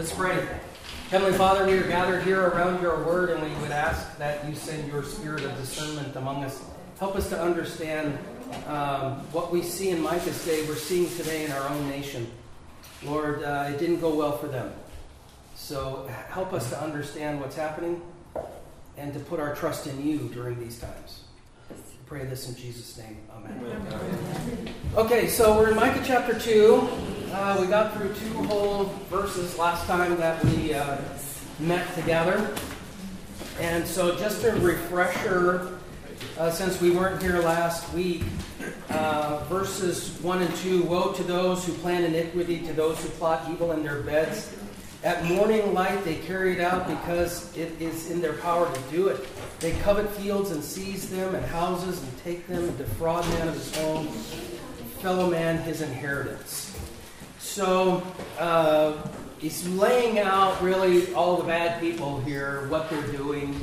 Let's pray. Heavenly Father, we are gathered here around your word, and we would ask that you send your spirit of discernment among us. Help us to understand what we see in Micah's day, we're seeing today in our own nation. Lord, it didn't go well for them. So help us to understand what's happening and to put our trust in you during these times. We pray this in Jesus' name. Amen. Amen. Okay, so we're in Micah chapter 2. We got through 2 whole verses last time that we met together. And so just a refresher, since we weren't here last week, verses 1 and 2, woe to those who plan iniquity, to those who plot evil in their beds. At morning light they carry it out because it is in their power to do it. They covet fields and seize them, and houses and take them, and defraud man of his home, fellow man his inheritance. So he's laying out really all the bad people here, what they're doing.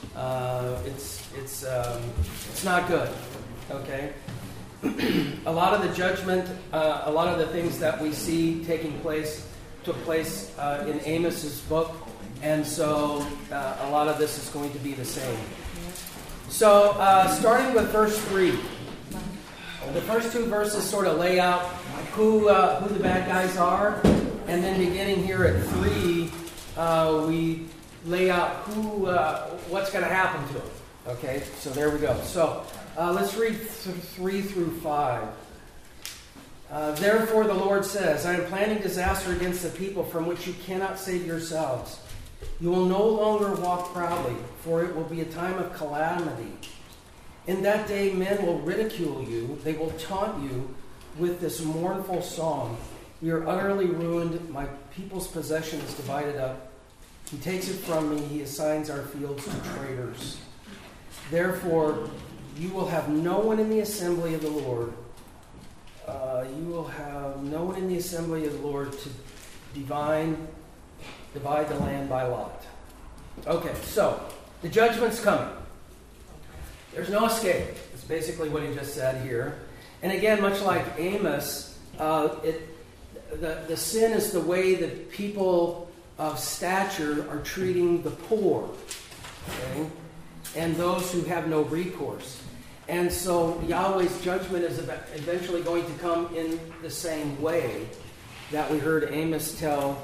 It's not good. Okay. A lot of the judgment, a lot of the things that we see took place in Amos's book, and so a lot of this is going to be the same. So starting with verse 3, the first 2 verses sort of lay out who the bad guys are, and then beginning here at 3, we lay out what's going to happen to them. Okay, so there we go. So let's read 3 through 5. Therefore the Lord says, I am planning disaster against the people from which you cannot save yourselves. You will no longer walk proudly, for it will be a time of calamity. In that day men will ridicule you. They will taunt you with this mournful song. We are utterly ruined. My people's possession is divided up. He takes it from me. He assigns our fields to traitors. Therefore you will have no one in the assembly of the Lord. You will have no one in the assembly of the Lord to divide the land by lot. Okay, so the judgment's coming. There's no escape. That's basically what he just said here. And again, much like Amos, the sin is the way that people of stature are treating the poor, okay, and those who have no recourse. And so Yahweh's judgment is eventually going to come in the same way that we heard Amos tell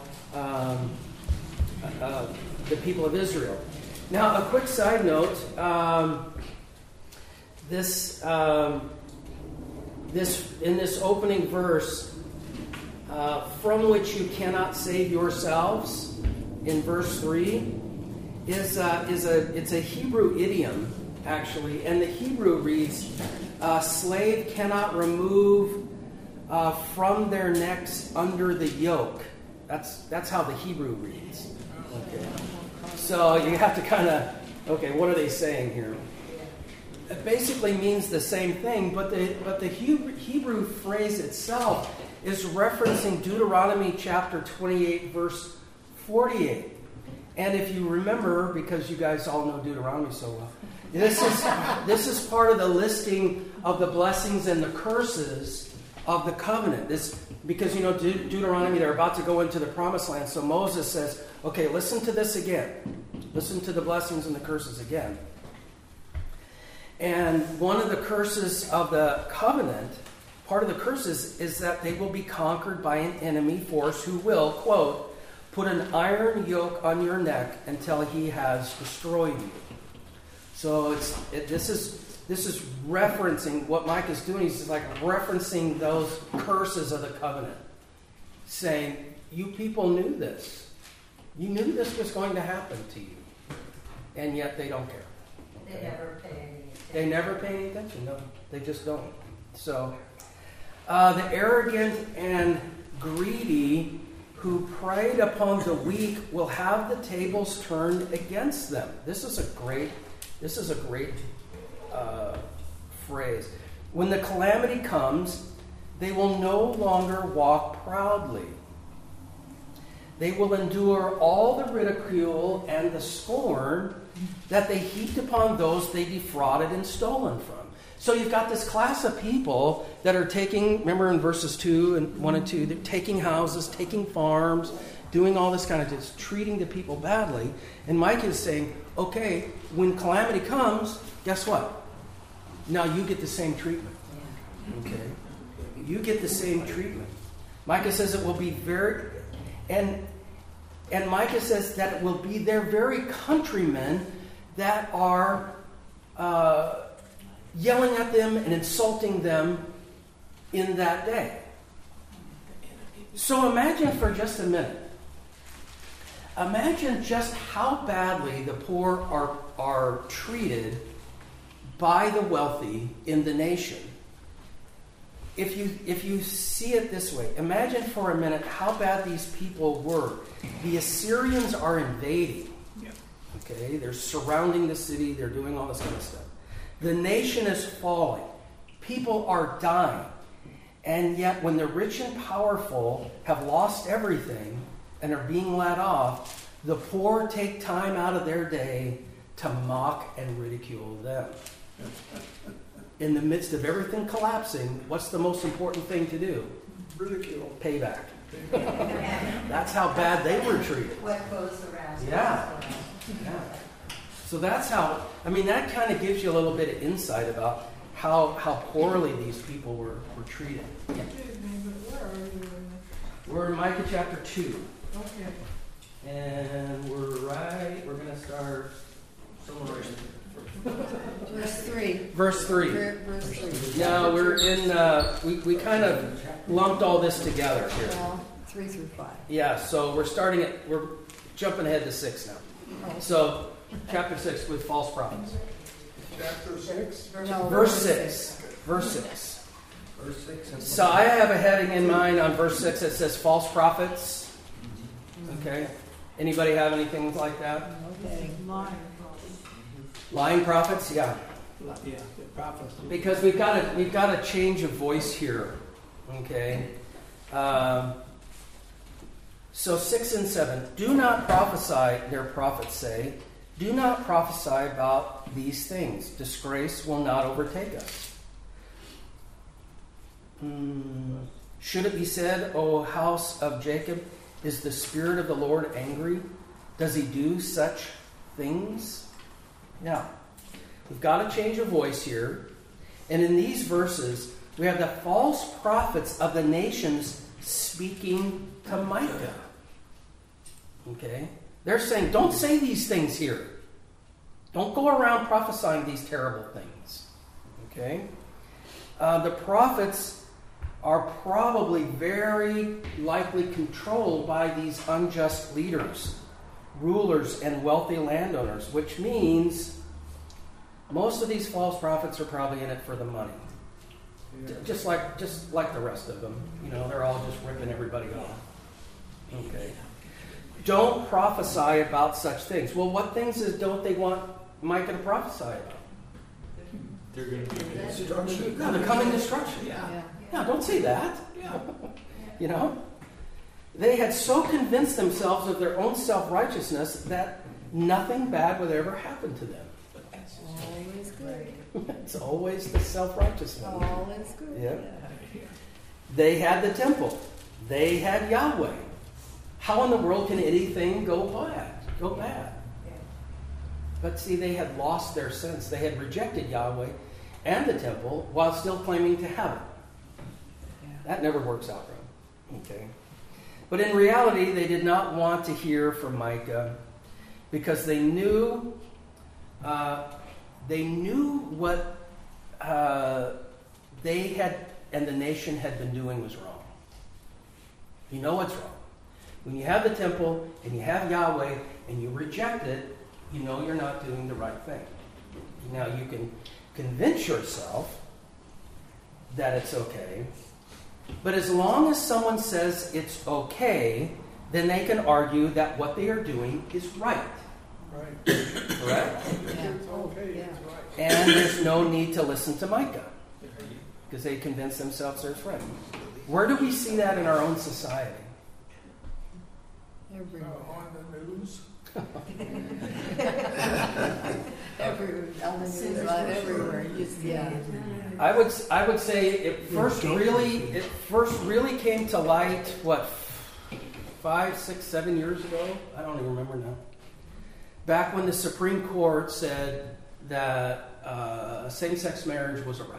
the people of Israel. Now, a quick side note: this in this opening verse, from which you cannot save yourselves, in verse 3, it's a Hebrew idiom. Actually, and the Hebrew reads, slave cannot remove from their necks under the yoke. That's how the Hebrew reads. Okay. So you have to kind of, what are they saying here? It basically means the same thing, but the Hebrew phrase itself is referencing Deuteronomy chapter 28, verse 48. And if you remember, because you guys all know Deuteronomy so well, this is part of the listing of the blessings and the curses of the covenant. Because Deuteronomy, they're about to go into the promised land. So Moses says, okay, listen to this again. Listen to the blessings and the curses again. And one of the curses of the covenant, part of the curses, is that they will be conquered by an enemy force who will, quote, put an iron yoke on your neck until he has destroyed you. So this is referencing what Micah is doing. He's like referencing those curses of the covenant, saying, you people knew this. You knew this was going to happen to you, and yet they don't care. Okay? They never pay any attention. They never pay any attention. No, they just don't. So the arrogant and greedy who preyed upon the weak will have the tables turned against them. This is a great phrase. When the calamity comes, they will no longer walk proudly. They will endure all the ridicule and the scorn that they heaped upon those they defrauded and stolen from. So you've got this class of people that are taking, remember in verses 1 and 2, they're taking houses, taking farms, doing all this kind of just treating the people badly. And Micah is saying, okay, when calamity comes, guess what? Now you get the same treatment. Okay? You get the same treatment. Micah says it will be very... And Micah says that it will be their very countrymen that are yelling at them and insulting them in that day. So imagine for just a minute. Imagine just how badly the poor are treated by the wealthy in the nation. If you see it this way, imagine for a minute how bad these people were. The Assyrians are invading. Okay, they're surrounding the city. They're doing all this kind of stuff. The nation is falling. People are dying. And yet when the rich and powerful have lost everything and are being let off, the poor take time out of their day to mock and ridicule them. In the midst of everything collapsing, what's the most important thing to do? Ridicule. Payback. That's how bad they were treated. What goes around? Yeah. So that's how, that kind of gives you a little bit of insight about how poorly these people were treated. Yeah. We're in Micah chapter 2. Okay. And we're going to start somewhere Verse 3. Verse 3. Verse 3. No, we're in, we kind of lumped all this together here. Well, 3 through 5. Yeah, so we're jumping ahead to 6 now. Oh. So, chapter 6 with false prophets. Chapter 6? No, Verse 6. Verse 6. Verse 6. So I have a heading in mind on verse 6 that says false prophets. Okay. Anybody have anything like that? Okay. Lying prophets? Yeah. Yeah, the prophets. Because we've got a change of voice here. Okay. So 6 and 7. Do not prophesy, their prophets say. Do not prophesy about these things. Disgrace will not overtake us. Should it be said, O house of Jacob, is the Spirit of the Lord angry? Does he do such things? Now, we've got a change of voice here. And in these verses, we have the false prophets of the nations speaking to Micah. Okay? They're saying, don't say these things here. Don't go around prophesying these terrible things. Okay? The prophets are probably very likely controlled by these unjust leaders, rulers, and wealthy landowners, which means most of these false prophets are probably in it for the money. Yeah. Just like the rest of them. They're all just ripping everybody off. Okay. Don't prophesy about such things. Well, what things don't they want Micah to prophesy about? They're going to be destruction. No, the coming destruction. Yeah. No, don't say that. Yeah. They had so convinced themselves of their own self-righteousness that nothing bad would ever happen to them. Always good. It's always the self-righteous one. Always good. Yeah. They had the temple. They had Yahweh. How in the world can anything go bad? But see, they had lost their sense. They had rejected Yahweh and the temple while still claiming to have it. That never works out right. Okay. But in reality, they did not want to hear from Micah because they knew what they had and the nation had been doing was wrong. You know what's wrong. When you have the temple and you have Yahweh and you reject it, you know you're not doing the right thing. Now you can convince yourself that it's okay, but as long as someone says it's okay, then they can argue that what they are doing is right. Right. Correct? Yeah. It's okay. It's right. And there's no need to listen to Micah because they convince themselves they're right. Where do we see that in our own society? Everywhere. On the news. Everywhere. On the news, everywhere. Yeah. I would say it first really came to light 5 5, 6, 7 years ago. I don't even remember now. Back when the Supreme Court said that same-sex marriage was a right.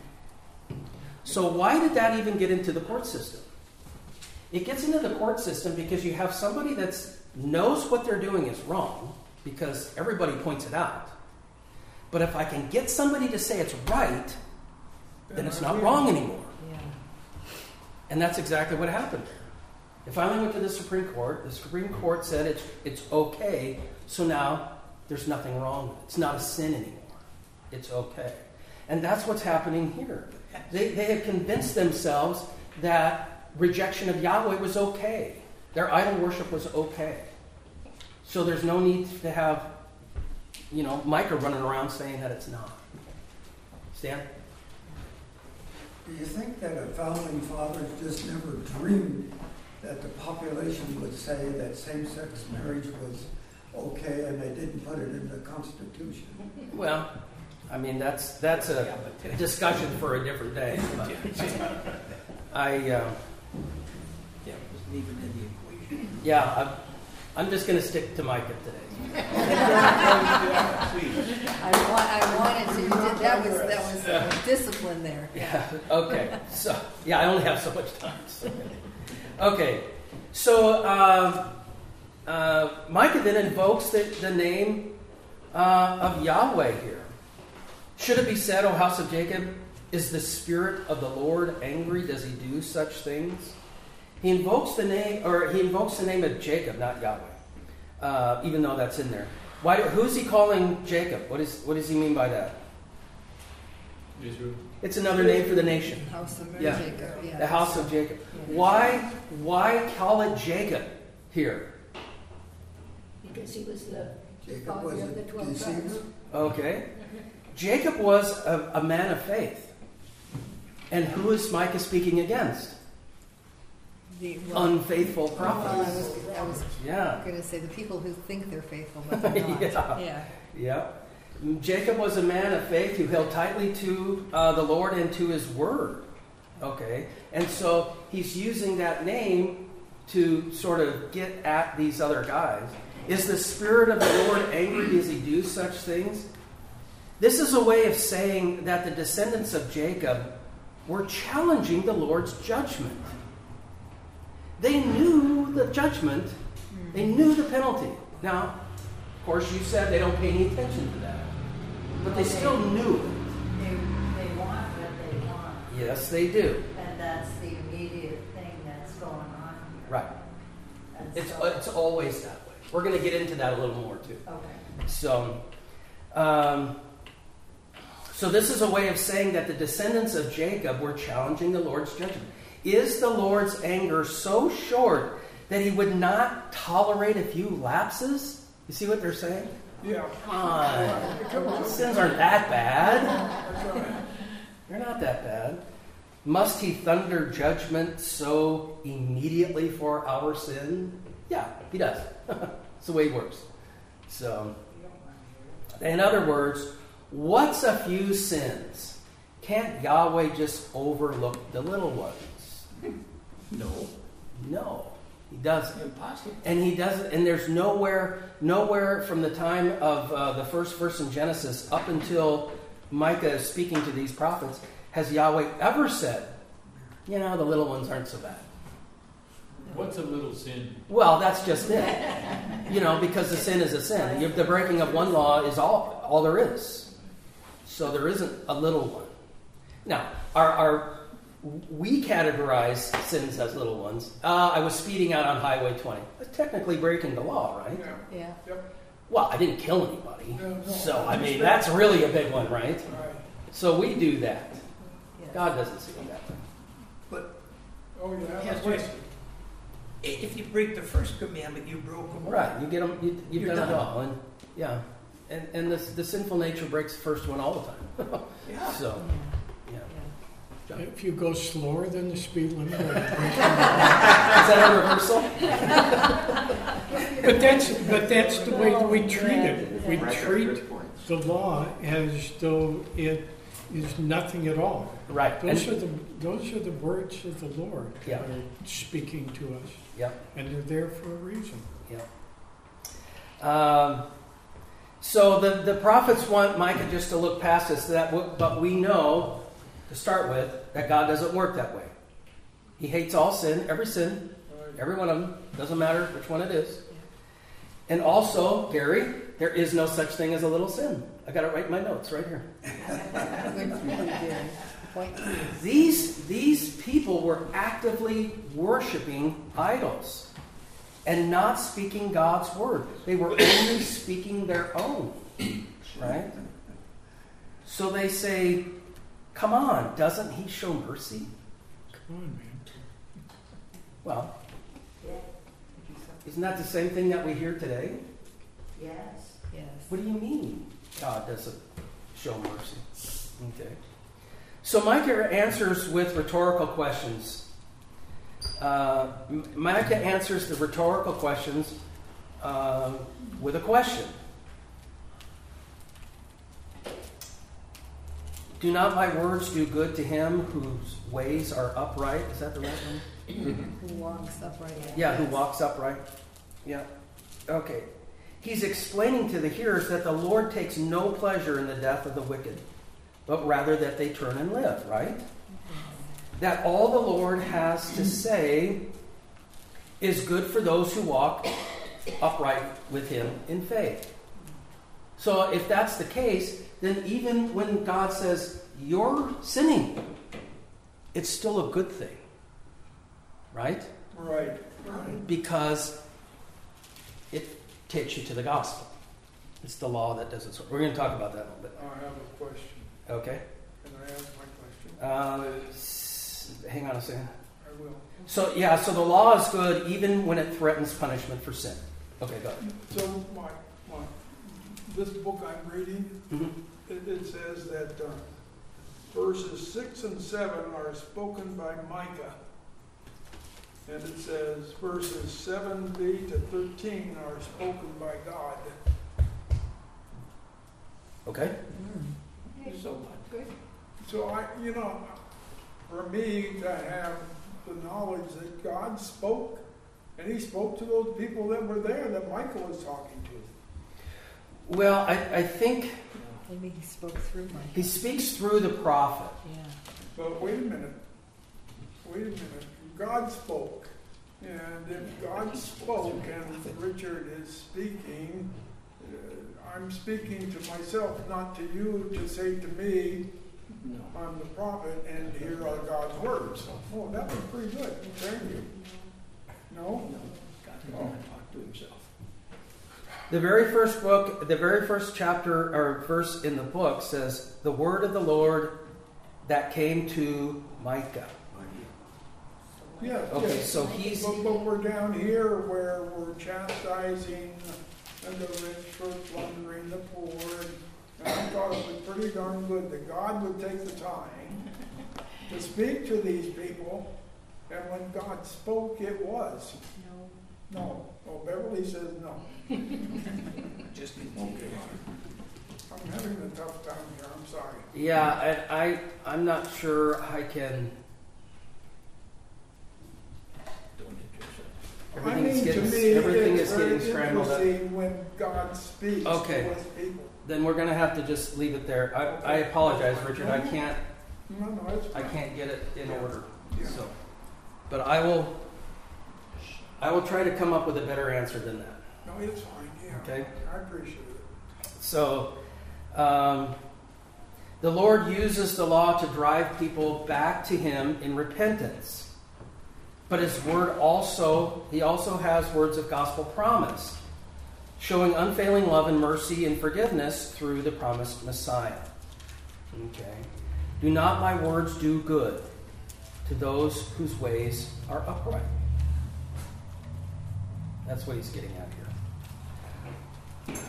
So why did that even get into the court system? It gets into the court system because you have somebody that knows what they're doing is wrong, because everybody points it out. But if I can get somebody to say it's right, then it's not wrong anymore. Yeah. And that's exactly what happened. It finally went to the Supreme Court. The Supreme Court said it's okay, so now there's nothing wrong with it. It's not a sin anymore. It's okay. And that's what's happening here. They have convinced themselves that rejection of Yahweh was okay. Their idol worship was okay. So there's no need to have, Micah running around saying that it's not. Stan? Do you think that our founding fathers just never dreamed that the population would say that same-sex marriage was okay and they didn't put it in the Constitution? Well, I mean, that's a discussion for a different day. But I'm just going to stick to Micah today. I wanted to. That was discipline there. Yeah. Okay. So I only have so much time. So. Okay. So Micah then invokes the name of Yahweh here. Should it be said, O house of Jacob, is the spirit of the Lord angry? Does he do such things? He invokes the name of Jacob, not Yahweh, even though that's in there. Who's he calling Jacob? What does he mean by that? Israel. It's another name for the nation. House of Yeah. Jacob. Yeah. The house of Jacob. Yeah. Why call it Jacob here? Because he was the Jacob father was of the a 12 deceiver. tribes. Okay. Jacob was a man of faith. And who is Micah speaking against? Unfaithful prophets. I was Yeah. going to say the people who think they're faithful, but they're not. Yeah. Yeah. Jacob was a man of faith who held tightly to the Lord and to his word. Okay. And so he's using that name to sort of get at these other guys. Is the Spirit of the Lord angry? Does he do such things? This is a way of saying that the descendants of Jacob were challenging the Lord's judgment. They knew the judgment. They knew the penalty. Now, of course, you said they don't pay any attention to that. But they still knew it. They want what they want. Yes, they do. And that's the immediate thing that's going on here. Right. And It's so- always that way. We're going to get into that a little more, too. Okay. So this is a way of saying that the descendants of Jacob were challenging the Lord's judgment. Is the Lord's anger so short that he would not tolerate a few lapses? You see what they're saying? Yeah. Come on. Sins aren't that bad. They're not that bad. Must he thunder judgment so immediately for our sin? Yeah, he does. That's the way he works. So, in other words, what's a few sins? Can't Yahweh just overlook the little ones? No, he doesn't. Impossible. And he doesn't. And there's nowhere from the time of the first verse in Genesis up until Micah is speaking to these prophets, has Yahweh ever said, the little ones aren't so bad? What's a little sin? Well, that's just it. Because the sin is a sin. The breaking of one law is all there is. So there isn't a little one. Now, we categorize sins as little ones. I was speeding out on Highway 20. That's technically breaking the law, right? Yeah. Yep. Well, I didn't kill anybody. No. So, that's really a big one, right? Right. So we do that. Yes. God doesn't see it that way. But Oh, yeah. Yes, wait. If you break the first commandment, you broke them all. Right, you get them. You've You're done it done. all, and yeah, and the sinful nature breaks the first one all the time. Yeah. So, yeah. John? If you go slower than the speed limit, Is that a reversal? but that's the way we treat it. We treat the law as though it is nothing at all. Right. Those are the words of the Lord Yeah. that are speaking to us, Yep. and they're there for a reason. Yep. So the prophets want Micah just to look past this, but we know, to start with, that God doesn't work that way. He hates all sin, every one of them. Doesn't matter which one it is. And also, Gary, there is no such thing as a little sin. I got it right in my notes right here. Good for you, Gary. Point to you. These people were actively worshiping idols and not speaking God's word. They were only speaking their own, right? So they say, come on, doesn't he show mercy? Come on, man. Well, isn't that the same thing that we hear today? Yes. Yes. What do you mean God doesn't show mercy? Okay. So Micah answers with rhetorical questions. Micah answers the rhetorical questions with a question. Do not my words do good to him whose ways are upright? Is that the right one? Who walks upright? Yeah, who walks upright. Yeah. Okay. He's explaining to the hearers that the Lord takes no pleasure in the death of the wicked, but rather that they turn and live, right? That all the Lord has to say is good for those who walk upright with him in faith. So if that's the case, then even when God says, you're sinning, it's still a good thing. Right? Right. Because it takes you to the gospel. It's the law that does it. So we're going to talk about that a little bit. I have a question. Okay. Can I ask my question? Hang on a second. I will. So the law is good even when it threatens punishment for sin. Okay, go ahead. So this book I'm reading, Mm-hmm. it says that verses 6 and 7 are spoken by Micah. And it says verses 7b to 13 are spoken by God. Okay. So, for me to have the knowledge that God spoke, and he spoke to those people that were there that Micah was talking to. Well, I think Maybe he spoke through Micah. he speaks through the prophet. Yeah. But wait a minute. God spoke. And if God spoke and Richard is speaking, I'm speaking to myself, not to you, to say to me, I'm the prophet, and here are God's words. Oh, that was pretty good. Thank you. No? God talk to himself. The very first chapter or verse in the book says, the word of the Lord that came to Micah. Yeah. Okay, yes. so he's... But we're down here where we're chastising the rich for plundering the poor. And I thought it was pretty darn good that God would take the time to speak to these people. And when God spoke, it was. No. Well, Beverly says no. Just Okay. I'm having a tough time here. I'm sorry. Yeah, I'm not sure I can... Everything is getting scrambled up. When God speaks Okay. to his people. Then we're going to have to just leave it there. I apologize, Richard. I can't No, it's fine. get it in order. Yeah. So, but I will try to come up with a better answer than that. No, it's fine. Yeah. Okay. I appreciate it. So, the Lord uses the law to drive people back to Him in repentance. But His word He also has words of gospel promise, showing unfailing love and mercy and forgiveness through the promised Messiah. Okay. Do not my words do good to those whose ways are upright? That's what he's getting at here.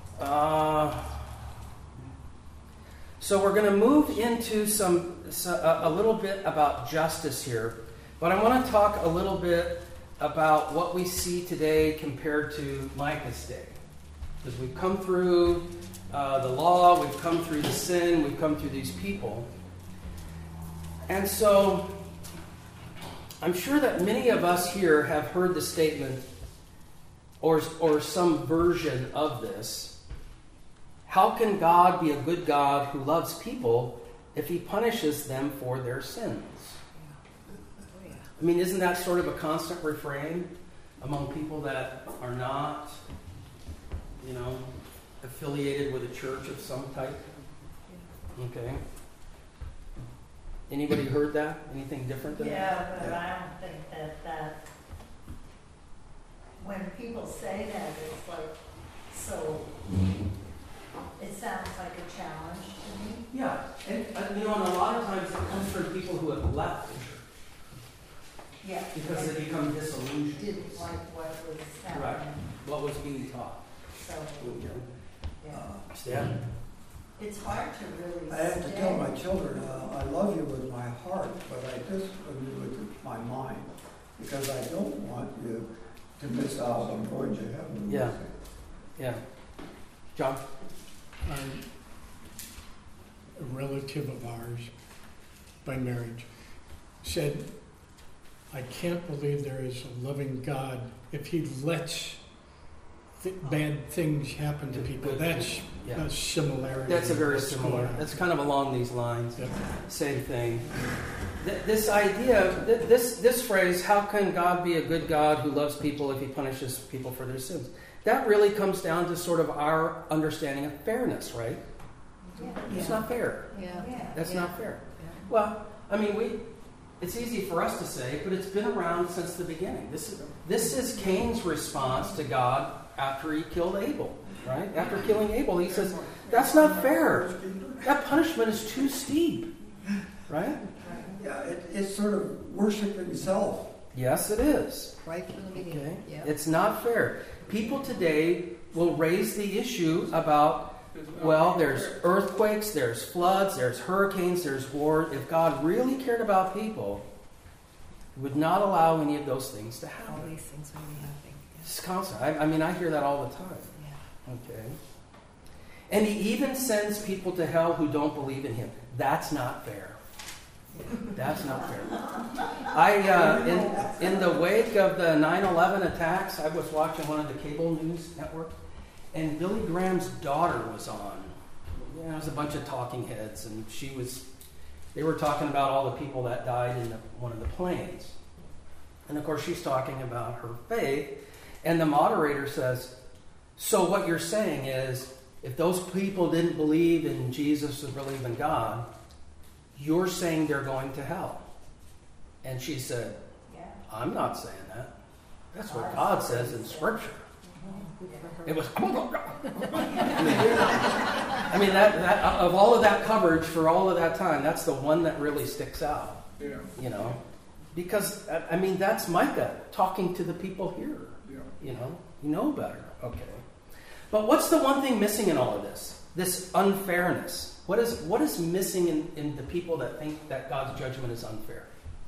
So we're going to move into a little bit about justice here. But I want to talk a little bit about what we see today compared to Micah's day. Because we've come through the law, we've come through the sin, we've come through these people. And so, I'm sure that many of us here have heard the statement, or some version of this. How can God be a good God who loves people if he punishes them for their sins? I mean, isn't that sort of a constant refrain among people that are not, affiliated with a church of some type? Okay. Anybody heard that? Anything different than that? Yeah, but I don't think that when people say that, it's like, so, it sounds like a challenge to me. Yeah, and and a lot of times it comes from people who have left the church Yeah. because they become disillusioned. Didn't like what was happening. Right. What was being taught. So, yeah. Stan? It's hard to really I have to stay. tell my children, I love you with my heart, but I discipline you with my mind, because I don't want you to miss out on going to heaven. Yeah. Yeah. John? A relative of ours, by marriage, said, I can't believe there is a loving God if he lets bad things happen to people. That's Yeah. a similarity. That's a very What's similar. going on. That's kind of along these lines. Yeah. Same thing. This idea, this phrase, how can God be a good God who loves people if he punishes people for their sins? That really comes down to sort of our understanding of fairness, right? Yeah. It's not fair. Yeah. Yeah. That's Yeah. not fair. Yeah. Well, I mean, it's easy for us to say, but it's been around since the beginning. This is Cain's response to God after he killed Abel, right? After killing Abel, he says, that's not fair. That punishment is too steep, right? Yeah, it's sort of worshiping self. Yes, it is. Right from the beginning. Okay? Yeah. It's not fair. People today will raise the issue about, well, there's earthquakes, there's floods, there's hurricanes, there's war. If God really cared about people, he would not allow any of those things to All happen. these things will be happening. It's constant. I mean, I hear that all the time. Yeah. Okay. And he even sends people to hell who don't believe in him. That's not fair. That's not fair. In the wake of the 9/11 attacks, I was watching one of the cable news networks, and Billy Graham's daughter was on. There was a bunch of talking heads, and they were talking about all the people that died in one of the planes. And of course, she's talking about her faith, and the moderator says, so what you're saying is, if those people didn't believe in Jesus or believe in God, you're saying they're going to hell. And she said, Yeah. I'm not saying that. That's what God says in Scripture. It was, I mean, that of all of that coverage for all of that time, that's the one that really sticks out. Yeah. Because, I mean, that's Micah talking to the people here. Yeah. You know better. Okay. But what's the one thing missing in all of this? This unfairness. What is missing in the people that think that God's judgment is unfair?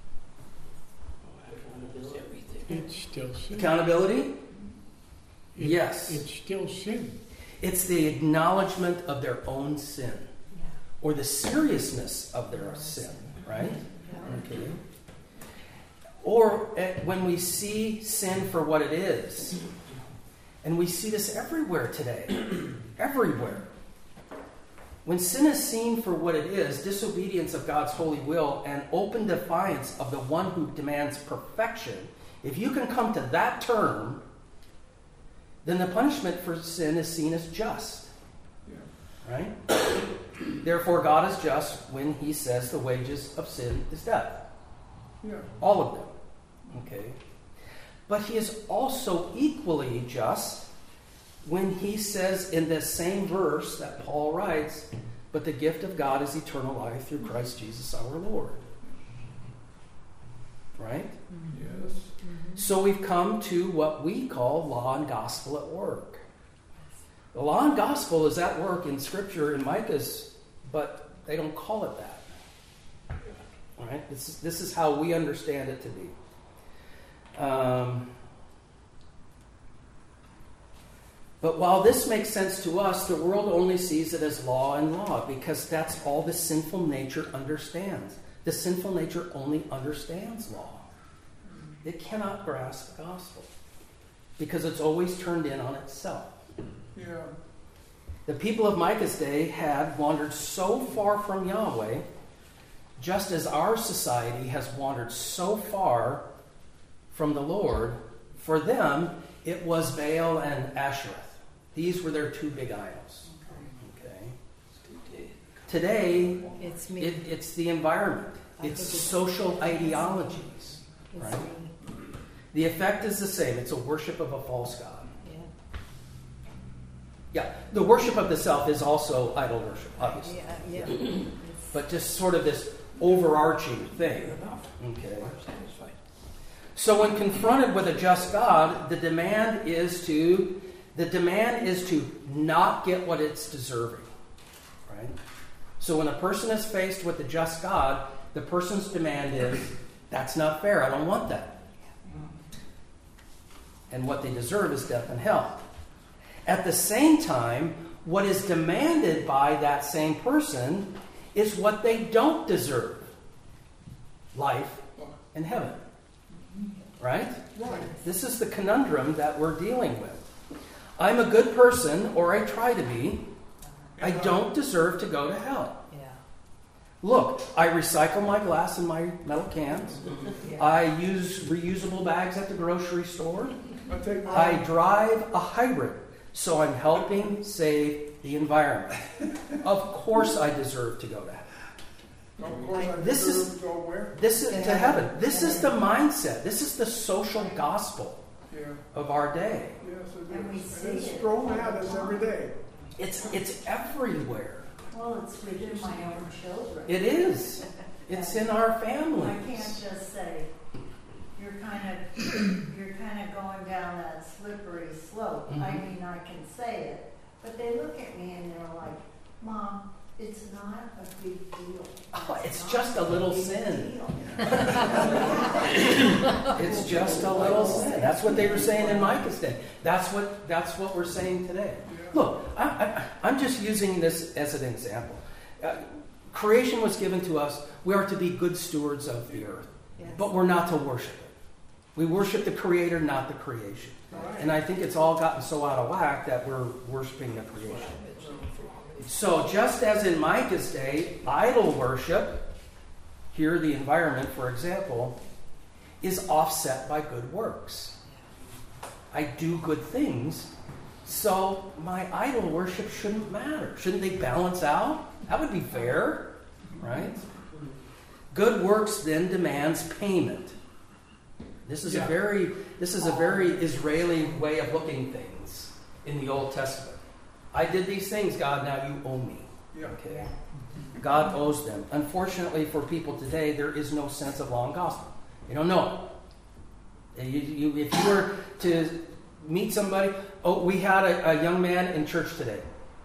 It's still sin. Accountability? Yes. It's still sin. It's the acknowledgement of their own sin. Or the seriousness of their sin, right? Okay. Or when we see sin for what it is. And we see this everywhere today. Everywhere. When sin is seen for what it is, disobedience of God's holy will and open defiance of the one who demands perfection, if you can come to that term, then the punishment for sin is seen as just. Right? Therefore, God is just when he says the wages of sin is death. Yeah. All of them. Okay? But he is also equally just when he says in this same verse that Paul writes, but the gift of God is eternal life through Christ Jesus our Lord. Right? Yes. So we've come to what we call law and gospel at work. The law and gospel is at work in Scripture in Micah's, but they don't call it that. Right? This is how we understand it to be. But while this makes sense to us, the world only sees it as law and law, because that's all the sinful nature understands. The sinful nature only understands law. It cannot grasp the gospel, because it's always turned in on itself. Yeah. The people of Micah's day had wandered so far from Yahweh, just as our society has wandered so far from the Lord. For them, it was Baal and Asherah. These were their two big idols. Okay. Today, It's me. it's the environment. It's social ideologies. It's Right? me. The effect is the same. It's a worship of a false god. Yeah. Yeah, the worship of the self is also idol worship, obviously. Yeah, yeah. But just sort of this overarching thing. Okay. So when confronted with a just God, the demand is to not get what it's deserving. Right? So when a person is faced with a just God, the person's demand is, that's not fair, I don't want that. And what they deserve is death and hell. At the same time, what is demanded by that same person is what they don't deserve. Life and heaven. Right? Right. This is the conundrum that we're dealing with. I'm a good person, or I try to be. I don't deserve to go to hell. Yeah. Look, I recycle my glass and my metal cans. Yeah. I use reusable bags at the grocery store. I take I my, drive a hybrid, so I'm helping save the environment. Of course I deserve to go to heaven. of course, I This is- deserve to go where? This is to heaven. This is the mindset. This is the social gospel Yeah. of our day. Yes, it And we is. see And it's it. thrown at us every day. It's everywhere. Well, it's within my own children. It is. It's in our I can't families. just say, you're kind of going down that slippery slope. I Mhm. mean, I can say it, but they look at me and they're like, Mom, it's not a big deal. Oh, it's not just a little big sin. deal." It's just a little sin. That's what they were saying in Micah's day. That's what we're saying today. Look, I'm just using this as an example. Creation was given to us. We are to be good stewards of the earth, Yes. but we're not to worship it. We worship the Creator, not the creation. Right. And I think it's all gotten so out of whack that we're worshiping the creation. So just as in Micah's day, idol worship, here the environment, for example, is offset by good works. I do good things, so my idol worship shouldn't matter. Shouldn't they balance out? That would be fair, right? Good works then demands payment. This is a very Israeli way of looking things in the Old Testament. I did these things, God, now you owe me. Yeah. Okay. God owes them. Unfortunately for people today, there is no sense of law and gospel. They don't know it. If you were to meet somebody, we had a young man in church today.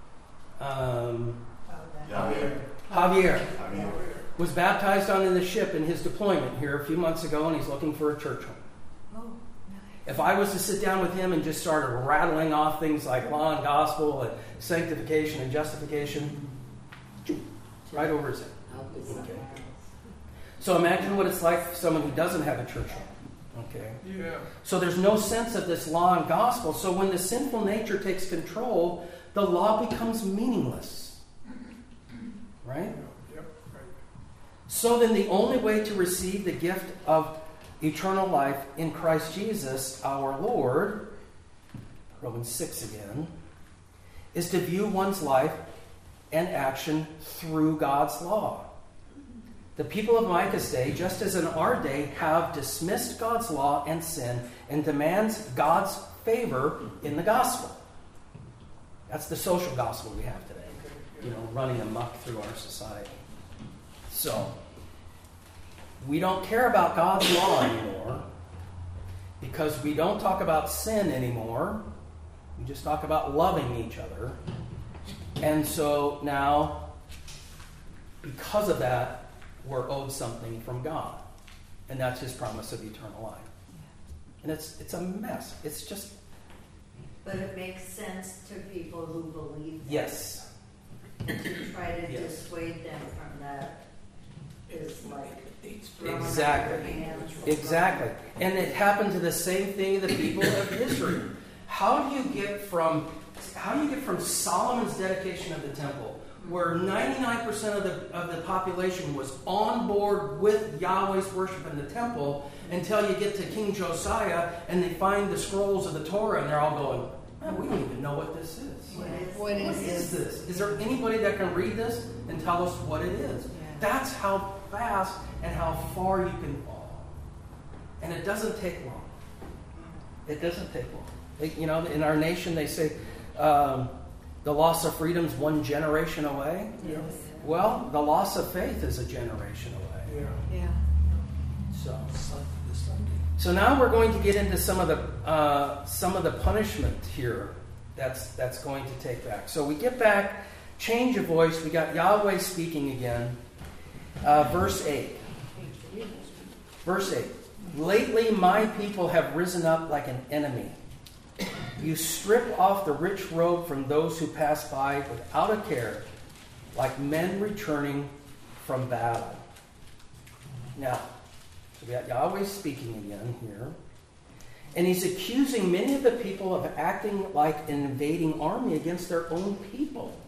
Javier was baptized on the ship in his deployment here a few months ago, and he's looking for a church home. Oh, nice. If I was to sit down with him and just started rattling off things like law and gospel and sanctification and justification, right over his head. Okay. So imagine what it's like for someone who doesn't have a church home. Okay. Yeah. So there's no sense of this law and gospel. So when the sinful nature takes control, the law becomes meaningless. Right? Yep. Right. So then the only way to receive the gift of eternal life in Christ Jesus our Lord, Romans 6 again, is to view one's life and action through God's law. The people of Micah's day, just as in our day, have dismissed God's law and sin and demands God's favor in the gospel. That's the social gospel we have today, running amok through our society. So, we don't care about God's law anymore because we don't talk about sin anymore. We just talk about loving each other. And so now, because of that, we're owed something from God. And that's His promise of eternal life. And it's a mess. It's just, But it makes sense to people who believe that. Yes. To try to Yes. dissuade them from that is like throwing up Exactly. your hands. Exactly. And it happened to the same thing to the people of Israel. How do you get from Solomon's dedication of the temple, where 99% of the population was on board with Yahweh's worship in the temple, until you get to King Josiah and they find the scrolls of the Torah and they're all going, man, we don't even know what this is. What What is this? Is there anybody that can read this and tell us what it is? That's how fast and how far you can fall. And it doesn't take long. It doesn't take long. In our nation they say the loss of freedom is one generation away. Yeah. Well, the loss of faith is a generation away. Yeah. Yeah. So now we're going to get into some of the punishment here that's going to take back. So we get back, change of voice. We got Yahweh speaking again. Verse 8. Verse 8. Lately my people have risen up like an enemy. You strip off the rich robe from those who pass by without a care, like men returning from battle. Now, so we got Yahweh speaking again here. And he's accusing many of the people of acting like an invading army against their own people.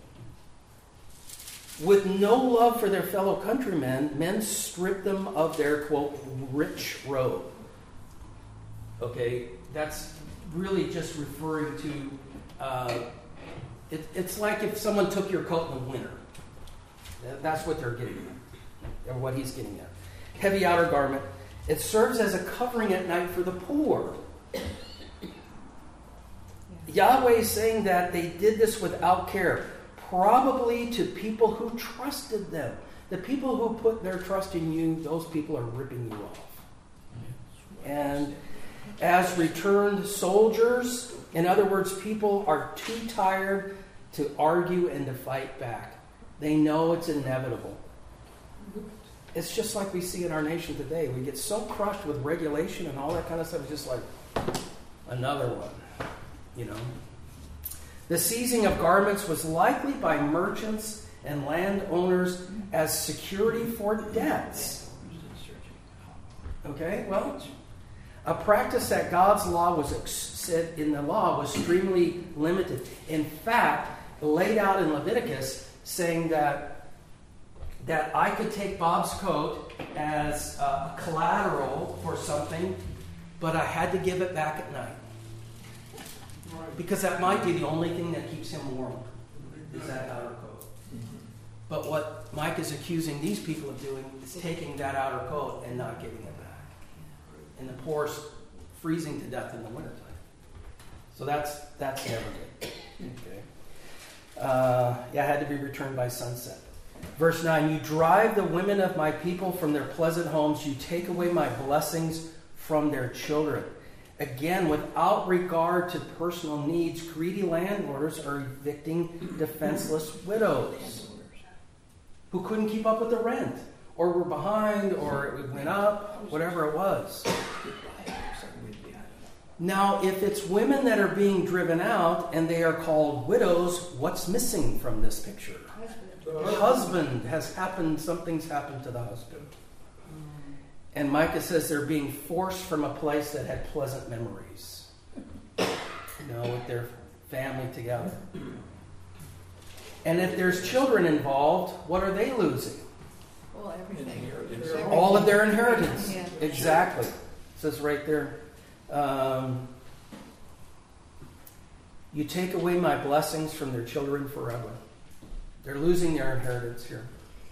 With no love for their fellow countrymen, men strip them of their, quote, rich robe. Okay, that's really just referring to, it's like if someone took your coat in the winter. That's what they're getting at, or what he's getting at. Heavy outer garment. It serves as a covering at night for the poor. Yahweh is saying that they did this without care, probably to people who trusted them. The people who put their trust in you, those people are ripping you off. And as returned soldiers, in other words, people are too tired to argue and to fight back. They know it's inevitable. It's just like we see in our nation today. We get so crushed with regulation and all that kind of stuff. It's just like another one, The seizing of garments was likely by merchants and landowners as security for debts. Okay, well, a practice that God's law was said in the law was extremely limited. In fact, laid out in Leviticus, saying that I could take Bob's coat as collateral for something, but I had to give it back at night. Because that might be the only thing that keeps him warm, is that outer coat. But what Mike is accusing these people of doing is taking that outer coat and not giving it back. And the poor freezing to death in the wintertime. So that's never good. Okay. It had to be returned by sunset. Verse 9, you drive the women of my people from their pleasant homes. You take away my blessings from their children. Again, without regard to personal needs, greedy landlords are evicting defenseless widows who couldn't keep up with the rent, or were behind, or it went up, whatever it was. Now, if it's women that are being driven out and they are called widows, what's missing from this picture? Something's happened to the husband. And Micah says they're being forced from a place that had pleasant memories. With their family together. And if there's children involved, what are they losing? Well, everything. All of their inheritance. Yeah. Exactly. It says right there. You take away my blessings from their children forever. They're losing their inheritance here.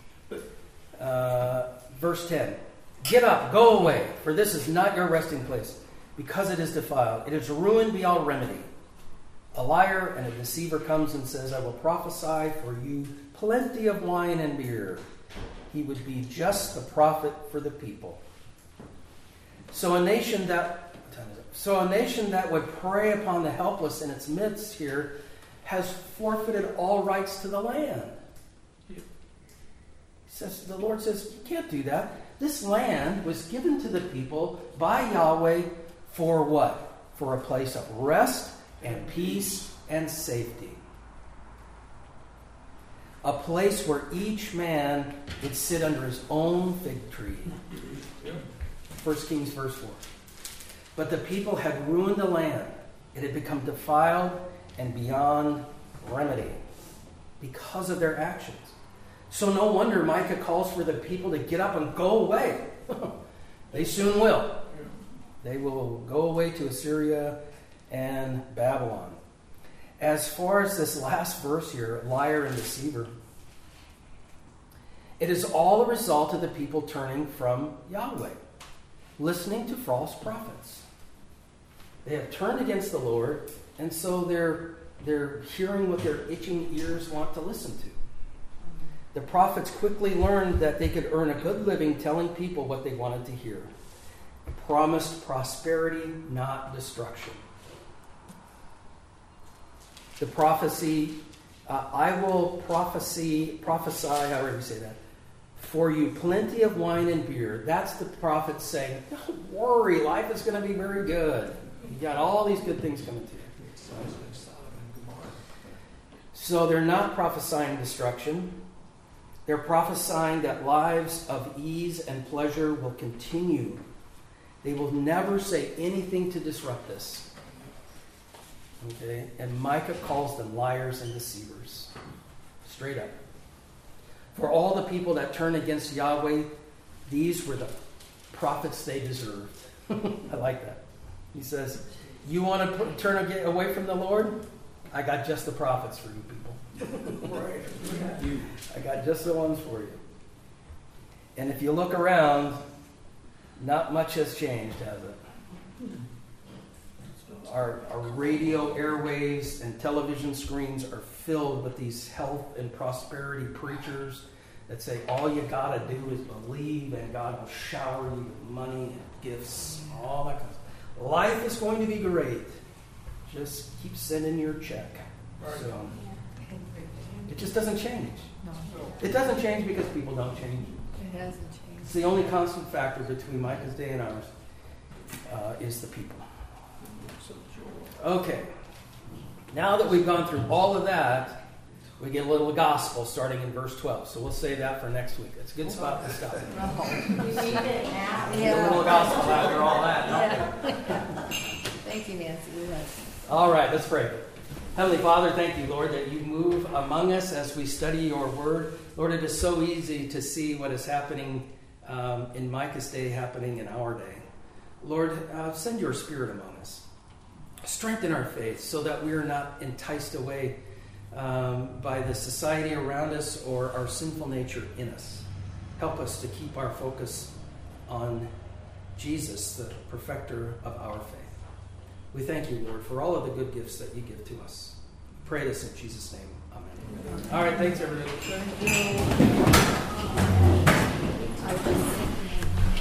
Verse 10. Get up, go away, for this is not your resting place, because it is defiled. It is ruined beyond remedy. A liar and a deceiver comes and says, I will prophesy for you plenty of wine and beer. He would be just the prophet for the people. So a nation that would prey upon the helpless in its midst here has forfeited all rights to the land. The Lord says, you can't do that. This land was given to the people by Yahweh for what? For a place of rest and peace and safety. A place where each man would sit under his own fig tree. 1 Kings verse 4. But the people had ruined the land. It had become defiled and beyond remedy because of their actions. So no wonder Micah calls for the people to get up and go away. They soon will. They will go away to Assyria and Babylon. As far as this last verse here, liar and deceiver, it is all a result of the people turning from Yahweh, listening to false prophets. They have turned against the Lord, and so they're hearing what their itching ears want to listen to. The prophets quickly learned that they could earn a good living telling people what they wanted to hear. Promised prosperity, not destruction. The prophecy, I will prophesy, however you say that, for you plenty of wine and beer. That's the prophet saying, don't worry, life is going to be very good. You got all these good things coming to you. So they're not prophesying destruction. They're prophesying that lives of ease and pleasure will continue. They will never say anything to disrupt this. Okay? And Micah calls them liars and deceivers. Straight up. For all the people that turn against Yahweh, these were the prophets they deserved. I like that. He says, you want to turn away from the Lord? I got just the prophets for you people. Right. I got just the ones for you. And if you look around, not much has changed, has it? Our radio airwaves and television screens are filled with these health and prosperity preachers that say all you got to do is believe and God will shower you with money and gifts, all that kind of stuff. Life is going to be great. Just keep sending your check. So, it just doesn't change. No, It doesn't change because people don't change. it hasn't changed. It's the only constant factor between Micah's day and ours is the people. Okay. Now that we've gone through all of that, we get a little gospel starting in verse 12. So we'll save that for next week. It's a good spot to stop. You need it now. Get a little gospel after all that. Yeah. Thank you, Nancy. We love you. All right, let's pray. Heavenly Father, thank you, Lord, that you move among us as we study your word. Lord, it is so easy to see what is happening in Micah's day happening in our day. Lord, send your spirit among us. Strengthen our faith so that we are not enticed away by the society around us or our sinful nature in us. Help us to keep our focus on Jesus, the perfecter of our faith. We thank you, Lord, for all of the good gifts that you give to us. Pray this in Jesus' name. Amen. All right, thanks, everybody. Thank you.